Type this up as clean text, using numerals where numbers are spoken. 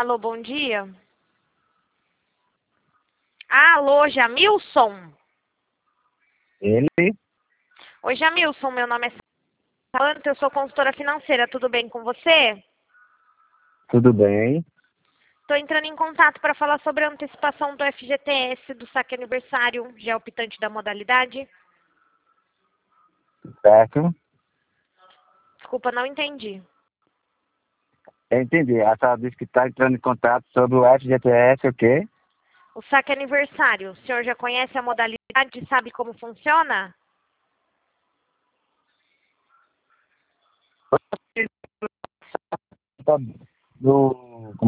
Alô, bom dia. Alô, Jamilson? Ele? Oi, Jamilson, meu nome é Samanta, eu sou consultora financeira, tudo bem com você? Tudo bem? Estou entrando em contato para falar sobre a antecipação do FGTS, do saque aniversário, já optante da modalidade. Certo? Desculpa, não entendi. Eu entendi. A senhora disse que está entrando em contato sobre o FGTS, o quê? O saque aniversário, o senhor já conhece a modalidade, sabe como funciona? Do